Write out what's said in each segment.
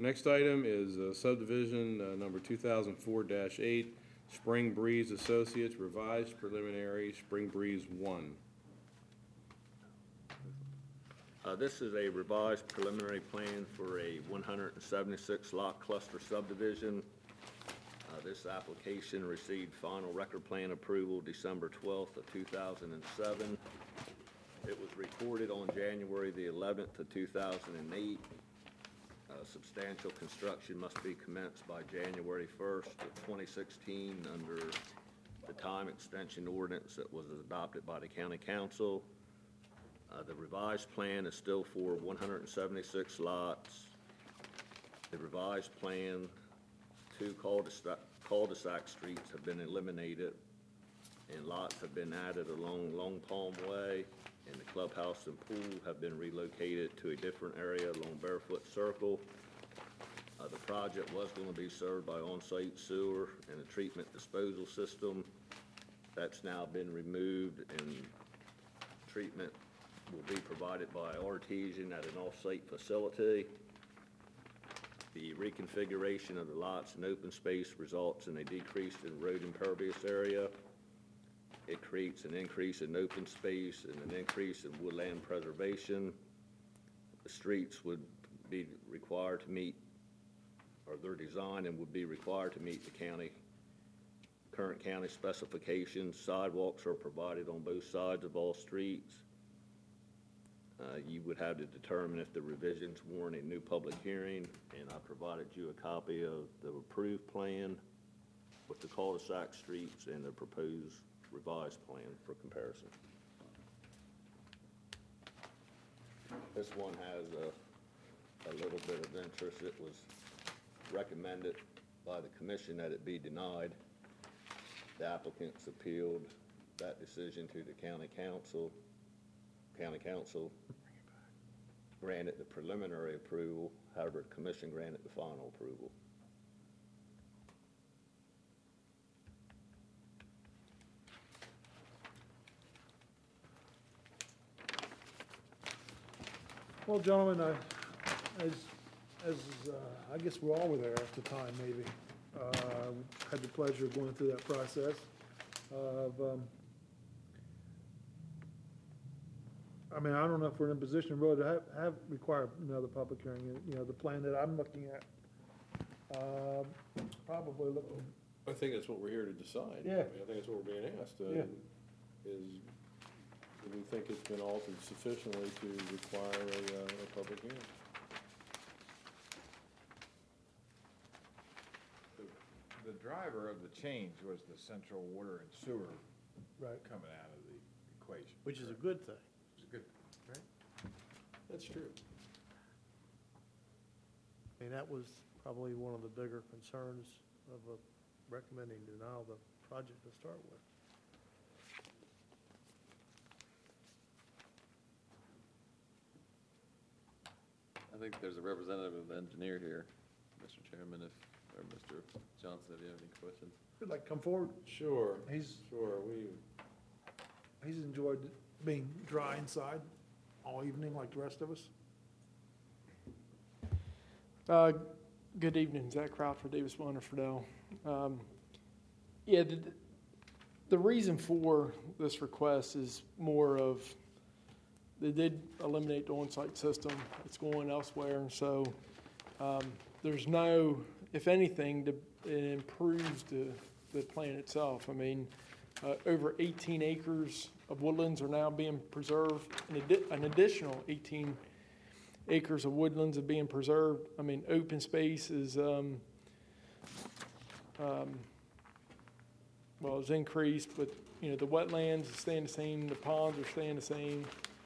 Next item is subdivision number 2004-8, Spring Breeze Associates, revised preliminary, Spring Breeze 1. This is a revised preliminary plan for a 176 lot cluster subdivision. This application received final record plan approval December 12th of 2007. It was recorded on January the 11th of 2008. Substantial construction must be commenced by January 1st of 2016 under the time extension ordinance that was adopted by the County Council. The revised plan is still for 176 lots. The revised plan, 2 cul-de-sac streets have been eliminated, and lots have been added along Long Palm Way, and the clubhouse and pool have been relocated to a different area along Barefoot Circle. The project was going to be served by on-site sewer and a treatment disposal system. That's now been removed, and treatment will be provided by Artesian at an off-site facility. The reconfiguration of the lots and open space results in a decrease in road impervious area. It creates an increase in open space and an increase in woodland preservation. The streets would be required to meet, or their design and would be required to meet the current county specifications. Sidewalks are provided on both sides of all streets. You would have to determine if the revisions warrant a new public hearing, and I provided you a copy of the approved plan with the cul-de-sac streets and the proposed revised plan for comparison. This one has a little bit of interest. It was recommended by the commission that it be denied. The applicants appealed that decision to the county council. County council granted the preliminary approval, however, the commission granted the final approval. Well, gentlemen, as I guess we all were there at the time, maybe. Had the pleasure of going through that process of, I mean, I don't know if we're in a position really to have require another public hearing. You know, the plan that I'm looking at, probably looking. I think that's what we're here to decide. Yeah. I mean, I think that's what we're being asked. Yeah. Is, do we think it's been altered sufficiently to require a public hearing? The driver of the change was the central water and sewer Right. coming out of the equation. Which is a good thing. It's a good, right? That's true. I mean, that was probably one of the bigger concerns of recommending denial of the project to start with. I think there's a representative of the engineer here, Mr. Chairman, or Mr. Johnson, if you have any questions. Would like to come forward. Sure. He's enjoyed being dry inside all evening like the rest of us. Good evening, Zach Croucher, Davis Bonner, Fidel. Yeah, the reason for this request is more of they did eliminate the on-site system. It's going elsewhere, and so there's no, if anything, it improves the plan itself. I mean, over 18 acres of woodlands are now being preserved, an additional 18 acres of woodlands are being preserved. I mean, open space is, it's increased, but, you know, the wetlands are staying the same, the ponds are staying the same,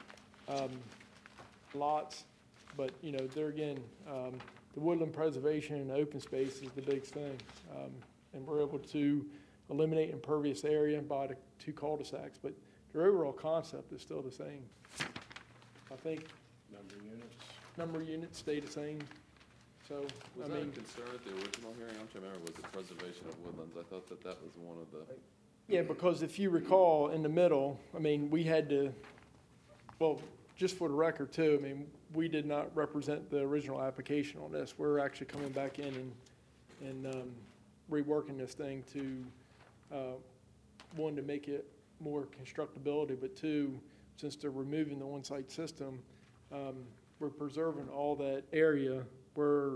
lots, but, you know, there again, the woodland preservation and open space is the biggest thing. And we're able to eliminate impervious area by the 2 cul-de-sacs, but their overall concept is still the same. I think number of units stay the same. So, Was that a concern at the original hearing? I'm trying to remember, was the preservation of woodlands? I thought that was one of the... Yeah, because if you recall, in the middle, I mean, we had to, well, just for the record too, I mean, we did not represent the original application on this. We're actually coming back in and reworking this thing to, one, to make it more constructability, but two, since they're removing the on-site system, we're preserving all that area where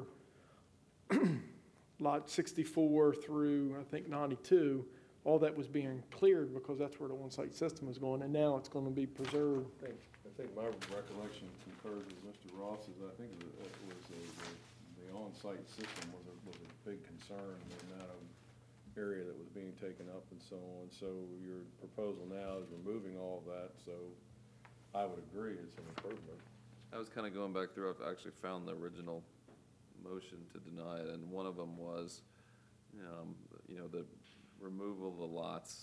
lot 64 through, I think, 92, all that was being cleared because that's where the on-site system was going, and now it's going to be preserved. I think my recollection concurs with Mr. Ross's. I think it was the on-site system was a big concern, the amount of area that was being taken up and so on. So your proposal now is removing all of that, so I would agree it's an improvement. I was kind of going back through, I've actually found the original motion to deny it, and one of them was, the removal of the lots,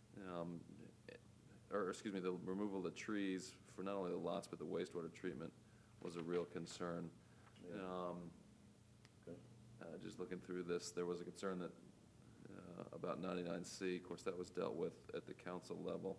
the removal of the trees for not only the lots, but the wastewater treatment was a real concern. Yeah. Okay. Just looking through this, there was a concern that, about 99C, of course, that was dealt with at the council level.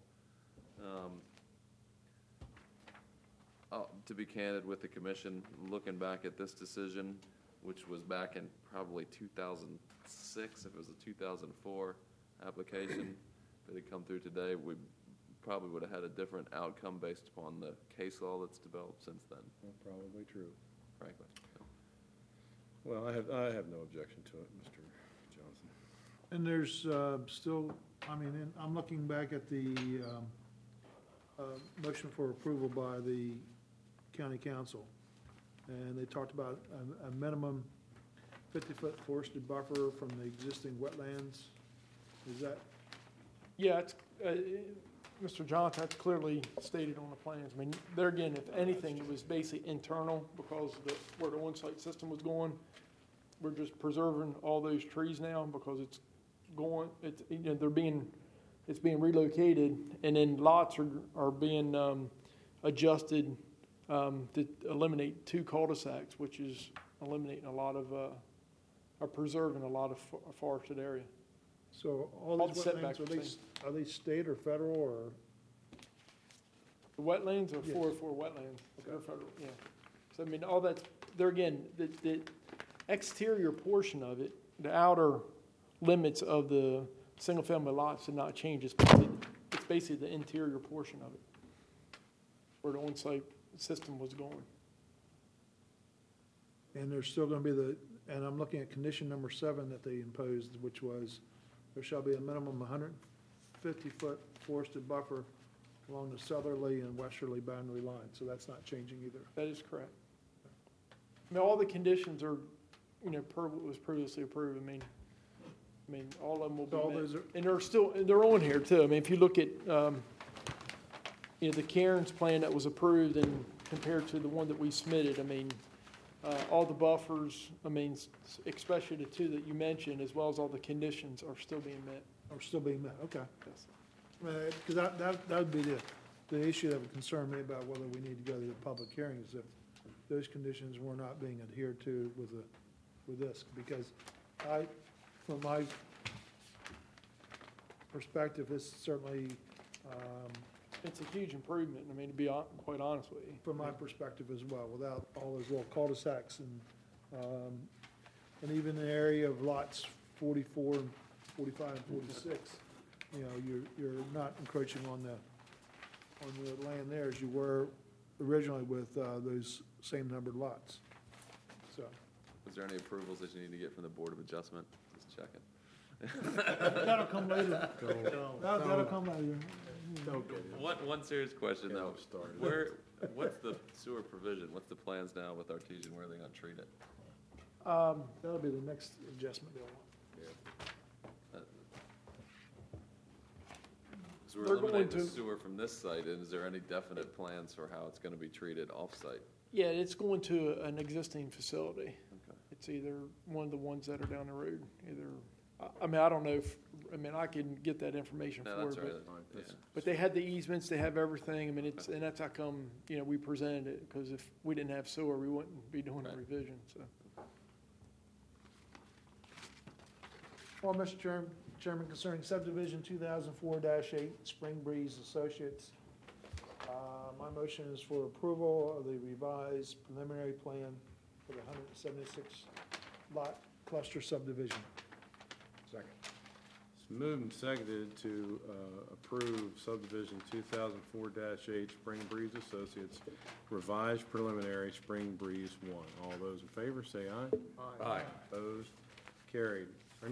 To be candid with the commission, looking back at this decision, which was back in probably 2006, if it was a 2004 application, if it had come through today, we probably would have had a different outcome based upon the case law that's developed since then, Probably true. frankly. Well, I have no objection to it, Mr. Johnson. And there's still, I'm looking back at the motion for approval by the county council, and they talked about a minimum 50-foot forested buffer from the existing wetlands. Is that, Yeah, it's, Mr. Johnson, that's clearly stated on the plans. I mean, there again, if anything, it was basically internal because where the on-site system was going. We're just preserving all those trees now because it's going, it's being relocated, and then lots are being adjusted to eliminate 2 cul-de-sacs, which is eliminating a lot of, or preserving a lot of forested area. so all All these the setbacks wetlands, are they state or federal, or? The wetlands are Yes. 404 wetlands. They're federal, yeah. So, I mean, all that's, there again, the exterior portion of it, the outer limits of the single-family lots did not change. It's basically the interior portion of it, where the on-site system was going. And there's still gonna be and I'm looking at condition number 7 that they imposed, which was, there shall be a minimum 150-foot forested buffer along the southerly and westerly boundary line, so that's not changing either. That is correct. I mean, all the conditions are, per what was previously approved. I mean, all of them will So all be met. those are, And they're on here too. I mean, if you look at, the Cairns plan that was approved and compared to the one that we submitted, I mean, all the buffers, especially the 2 that you mentioned, as well as all the conditions are still being met. are still being met, okay. Yes. Because that would be the issue that would concern me about whether we need to go to the public hearings, if those conditions were not being adhered to with this, because from my perspective, this certainly, It's a huge improvement, I mean, to be quite honest with you. from my perspective as well, without all those little cul-de-sacs and even the area of lots 44 and 45 and 46, you're not encroaching on the land there as you were originally with those same numbered lots. So, Was there any approvals that you need to get from the Board of Adjustment? Just checking. that'll come later. That'll come later. One serious question, though. Get them started. What's the sewer provision? What's the plans now with Artesian? Where are they gonna treat it? That'll be the next adjustment they'll want. So we're They're going eliminating the to- sewer from this site, and is there any definite plans for how it's gonna be treated off-site? Yeah, it's going to an existing facility. Okay. It's either one of the ones that are down the road, I don't know I can get that information for No, you, that's but. right. Yeah. But they had the easements, they have everything, and that's how come, we presented it, because if we didn't have sewer, we wouldn't be doing the Right. revision, so. Well, Mr. Chairman, concerning subdivision 2004-8, Spring Breeze Associates, My motion is for approval of the revised preliminary plan for the 176 lot cluster subdivision. Second. It's moved and seconded to approve subdivision 2004-8 Spring Breeze Associates revised preliminary Spring Breeze 1. All those in favor say aye. Aye. Opposed? Carried.